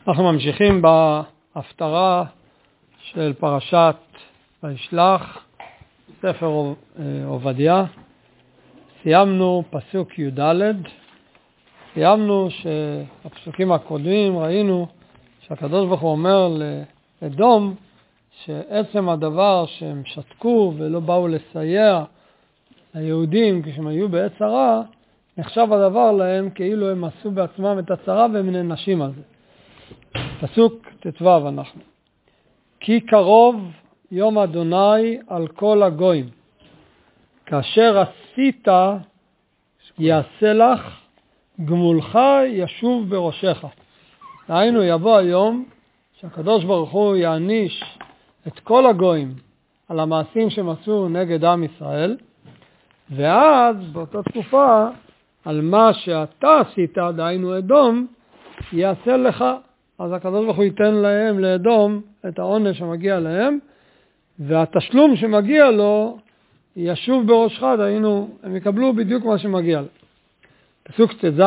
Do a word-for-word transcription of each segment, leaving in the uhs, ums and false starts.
אנחנו ממשיכים בהפטרה של פרשת וישלח, ספר עובדיה. סיימנו פסוק י' ד', סיימנו שהפסוקים הקודמים ראינו שהקדוש ברוך הוא אומר לאדום שעצם הדבר שהם שתקו ולא באו לסייע ליהודים כשהם היו בעת צרה, נחשב הדבר להם כאילו הם עשו בעצמם את הצרה והם נענשים על זה. פסוק תתוו אנחנו. כי קרוב יום אדוני על כל הגויים, כאשר עשית יעשה לך, גמולך ישוב בראשך. דהיינו יבוא היום שהקדוש ברוך הוא יעניש את כל הגויים על המעשים שהם עשו נגד עם ישראל, ואז באותה תקופה על מה שאתה עשית, דהיינו אדום, יעשה לך. אז הקדוש ברוך הוא ייתן להם, לאדום, את העונש שמגיע להם, והתשלום שמגיע לו ישוב בראשך, דהיינו, הם יקבלו בדיוק מה שמגיע להם. פסוק תז.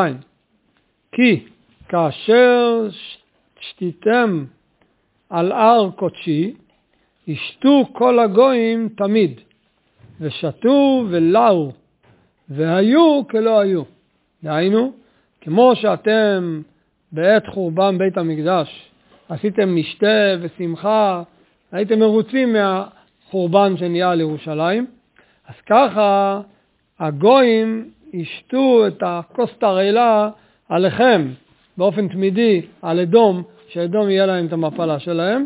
כי כאשר שתיתם על הר קודשי, ישתו כל הגויים תמיד, ושתו ולאו, והיו כלא היו. דהיינו, כמו שאתם בעת חורבן בית המקדש עשיתם משתה ושמחה, הייתם מרוצים מהחורבן שנהיה על ירושלים, אז ככה הגויים ישתו את הכוס תרעילה עליכם באופן תמידי, על אדום, שאדום יהיה להם את המפלה שלהם,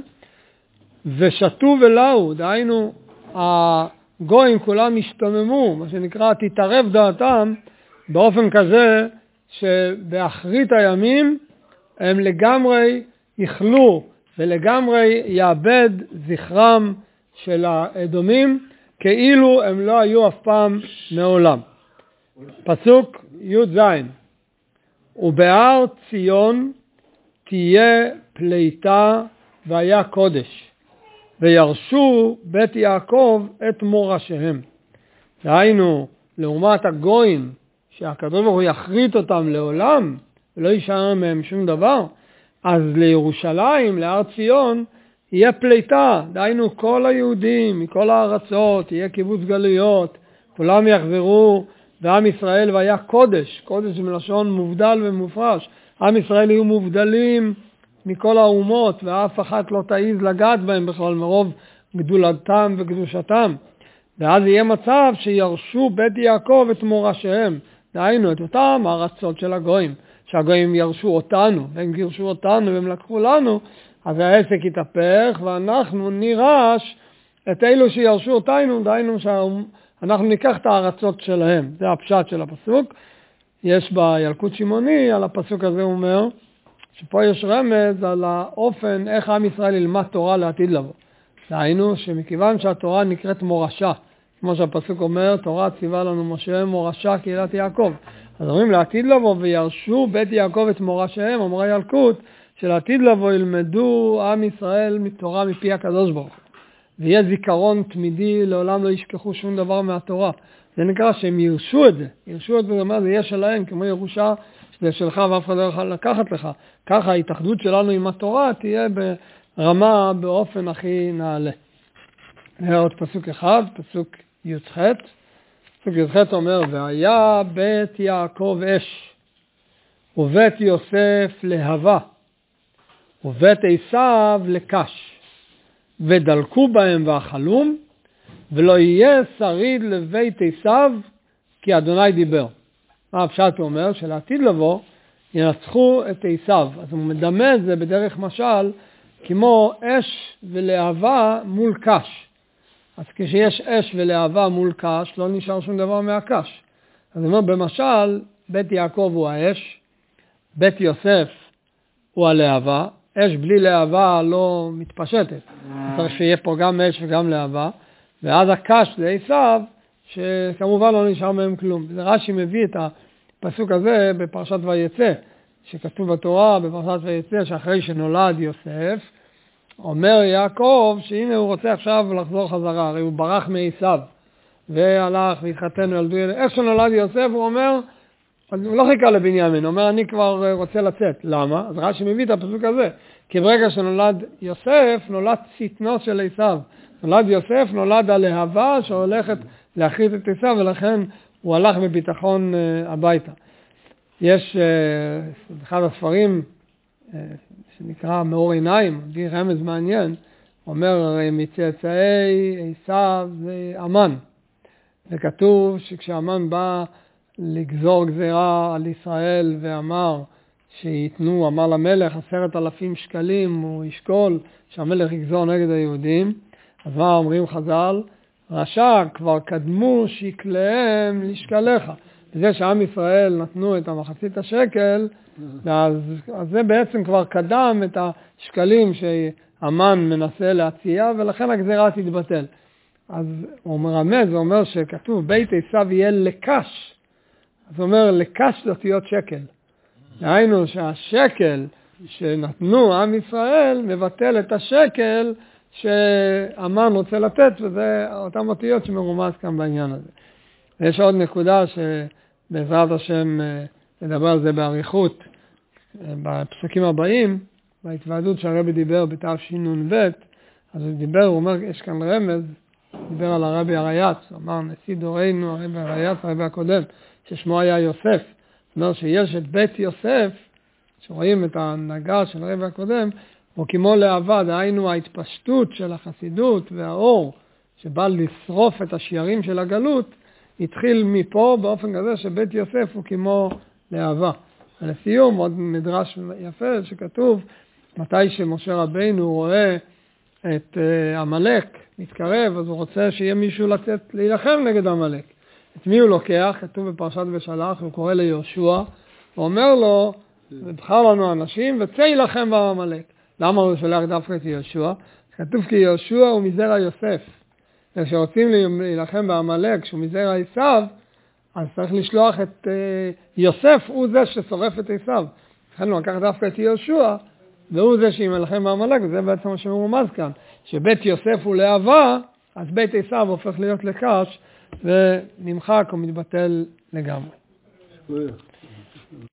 ושתו ולאו, דהיינו הגויים כולם השתוממו, מה שנקרא תתערב דעתם, באופן כזה שבאחרית הימים הם לגמרי יכלו ולגמרי יאבד זכרם של האדומים, כאילו הם לא היו אף פעם מעולם. פסוק י' ז'. ובהר ציון תהיה פליטה והיה קודש, וירשו בית יעקב את מורשיהם. דהיינו, לעומת הגויים שהקדוש ברוך הוא יחריט אותם לעולם ולא יישאר מהם שום דבר, אז לירושלים, להר ציון, יהיה פליטה. דהיינו, כל היהודים מכל הארצות, יהיה קיבוץ גלויות, כולם יחזרו, ועם ישראל והיה קודש, קודש מלשון מובדל ומופרש. עם ישראל יהיו מובדלים מכל האומות, ואף אחת לא תעיז לגעת בהם בכלל מרוב גדולתם וקדושתם. ואז יהיה מצב שירשו בית יעקב את מורשיהם. דהיינו, את אותם הארצות של הגויים, שהגויים ירשו אותנו, והם גירשו אותנו והם לקחו לנו, אז העסק יתהפך, ואנחנו נירש את אלו שירשו אותנו, דהיינו שאנחנו ניקח את הארצות שלהם. זה הפשט של הפסוק. יש בילקוט שמעוני, על הפסוק הזה הוא אומר, שפה יש רמז על האופן איך עם ישראל ילמד תורה לעתיד לבוא. דהיינו שמכיוון שהתורה נקראת מורשה, כמו שהפסוק אומר, תורה ציווה לנו משה מורשה קהילת יעקב. אז אומרים לעתיד לבוא וירשו בית יעקב את מורשיהם, אומר הילקוט, שלעתיד לבוא ילמדו עם ישראל מתורה מפי הקדוש ברוך הוא. ויהיה זיכרון תמידי, לעולם לא ישכחו שום דבר מהתורה. זה נקרא שהם ירשו את זה. ירשו את זה, זאת אומרת, זה יהיה שלהם, כמו ירושה, שזה שלך ואף אחד לא יכול לקחת לך. ככה ההתאחדות שלנו עם התורה תהיה ברמה, באופן הכי נעלה. זה עוד פסוק אחד, פסוק י"ח. פסוק י"ח אומר, והיה בית יעקב אש, ובית יוסף להבה, ובית עשיו לקש, ודלקו בהם ואכלום, ולא יהיה שריד לבית עשיו, כי אדוני דיבר. מה הפשט הוא אומר? שלעתיד לבוא ינצחו את עשיו. אז הוא מדמה את זה בדרך משל, כמו אש ולהבה מול קש. אז כשיש אש ולהבה מול קש, לא נשאר שום דבר מהקש. אז הוא אומר, במשל, בית יעקב הוא האש, בית יוסף הוא הלהבה, אש בלי להבה לא מתפשטת. צריך שיהיה פה גם אש וגם להבה, ואז הקש זה עשיו, שכמובן לא נשאר מהם כלום. זה רש"י מביא את הפסוק הזה בפרשת ויצא, שכתוב בתורה בפרשת ויצא, שאחרי שנולד יוסף, אומר יעקב שהנה הוא רוצה עכשיו לחזור חזרה, הרי הוא ברח מעשיו, והלך והתחתן וילדו ילד. איך שנולד יוסף הוא אומר, אז הוא לא חיכה לבנימין, הוא אומר, אני כבר רוצה לצאת. למה? אז רש"י מביא את הפסוק הזה. כי ברגע שנולד יוסף, נולד צטנו של עשיו. נולד יוסף, נולד הלהבה שהולכת להכריז את עשיו, ולכן הוא הלך בביטחון uh, הביתה. יש uh, אחד הספרים uh, שנקרא מאור עיניים, מביא רמז מעניין, אומר מצאצאי עשיו זה אמן. וכתוב שכשאמן בא לגזור גזירה על ישראל ואמר שיתנו, אמר למלך עשרת אלפים שקלים, הוא ישקול שהמלך יגזור נגד היהודים. אז מה אומרים חז"ל? רשע כבר קדמו שקליהם לשקליך. בזה שעם ישראל נתנו את המחצית השקל, אז, אז זה בעצם כבר קדם את השקלים שהמן מנסה להציע, ולכן הגזירה תתבטל. אז הוא מרמז, הוא אומר שכתוב בית עשיו יהיה לקש. אז הוא אומר לקש לאותיות שקל. דהיינו שהשקל שנתנו עם ישראל מבטל את השקל שהמן רוצה לתת, וזה אותם אותיות שמרומז כאן בעניין הזה. יש עוד נקודה שבעזרת השם נדבר על זה בעריכות בפסוקים הבאים, בהתוועדות שהרבי דיבר בתשנ"ב, אז הוא דיבר, הוא אומר, יש כאן רמז, דיבר על הרבי הרייץ, הוא אמר, נשיא דורנו, הרבי הרייץ, הרבי הקודם, ששמו היה יוסף. זאת אומרת שיש את בית יוסף, שרואים את ההנהגה של הרבי הקודם, הוא כמו להבה, דהיינו ההתפשטות של החסידות והאור, שבא לשרוף את השיירים של הגלות, התחיל מפה באופן כזה שבית יוסף הוא כמו להבה. ולסיום, עוד מדרש יפה שכתוב, מתי שמשה רבינו רואה את עמלק מתקרב, אז הוא רוצה שיהיה מישהו לצאת להילחם נגד עמלק. את מי הוא לוקח? כתוב בפרשת בשלח, הוא קורא ליהושע, ואומר לו, בחר לנו אנשים וצא להילחם בעמלק. למה הוא שולח דווקא את יהושע? כתוב כי יהושע הוא מזרע יוסף. כשרוצים להילחם בעמלק, שהוא מזרע עשיו, אז צריך לשלוח את יוסף, הוא זה ששורף את עשיו. לכן הוא לקח דווקא את יהושע, והוא זה שימלחם בעמלק, וזה בעצם מה שמרומז כאן. שבית יוסף הוא להבה, אז בית עשיו הופך להיות לקש, ונמחק או מתבטל לגמרי.